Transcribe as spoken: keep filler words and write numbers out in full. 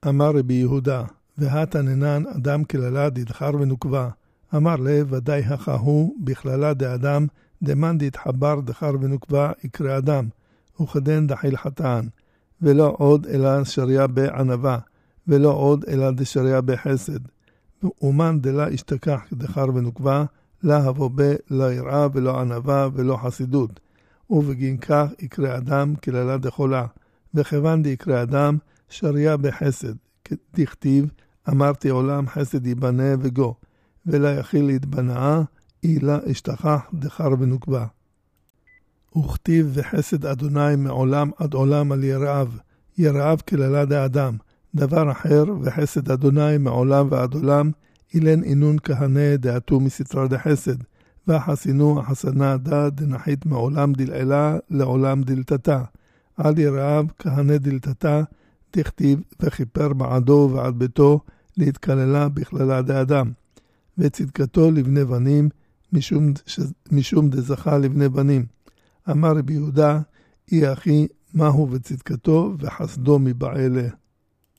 אמר רבי יהודה, והתננן אדם כללה דדחר ונוקבה. אמר לה, ודאי הכהו בכללה דאדם, דמן דתחבר דחר ונוקבה יקרא אדם, וכדן דחיל חתן, ולא עוד אלא שריה בענבה, ולא עוד אלא דשריה בחסד. ומן דלה השתכח דחר ונוקבה, לה הבוא בה לא יראה ולא ענבה ולא חסידות. ובגין כך יקרא אדם כללה דחולה, וכיוון דיקרא אדם שריה בחסד. דכתיב, אמרתי עולם חסד ייבנה וגו, ולא יכיל להתבנאה, אילה השתכח דחר ונוקבה. וכתיב וחסד אדוני מעולם עד עולם על יראיו, יראיו כללה דאדם. דבר אחר וחסד אדוני מעולם ועד עולם, אילן אינון כהנה דעתו מסתרה דחסד, והחסינו החסנה דה דנחית מעולם דלעילה לעולם דלתתה. על יראיו כהנה דלתתה, תכתיב וכיפר בעדו ועד ביתו, להתכללה בכללה דאדם. וצדקתו לבני בנים, משום, משום דזכה לבני בנים. אמר רבי יהודה, אי אחי, מהו וצדקתו וחסדו מבעלה.